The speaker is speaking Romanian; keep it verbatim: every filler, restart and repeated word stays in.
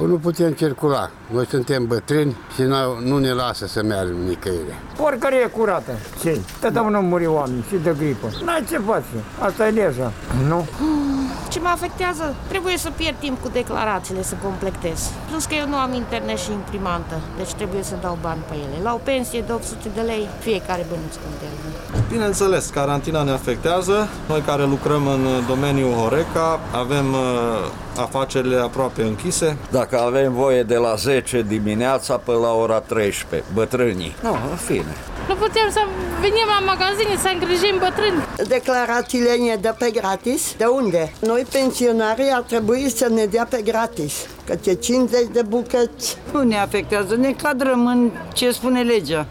Păi nu putem circula. Noi suntem bătrâni și nu ne lasă să mergem nicăieri. Porcărie curată. Ce? Tătă nu muri oameni și de gripă. N-ai ce face. Asta e legea. Nu? Ce mă afectează? Trebuie să pierd timp cu declarațiile, să completez. Plus că eu nu am internet și imprimantă, deci trebuie să dau bani pe ele. La o pensie de opt sute de lei, fiecare bănuț contează. Bineînțeles, carantina ne afectează. Noi care lucrăm în domeniul Horeca avem uh, afacerile aproape închise. Dacă avem voie de la zece dimineața până la ora treisprezece, bătrânii. Nu, în fine. Nu putem să venim la magazine să îngrijim bătrâni. Declarațiile ne dă pe gratis? De unde? Noi, pensionarii, ar trebui să ne dea pe gratis. Câte cincizeci de bucăți. Nu ne afectează, ne cadrăm în ce spune legea.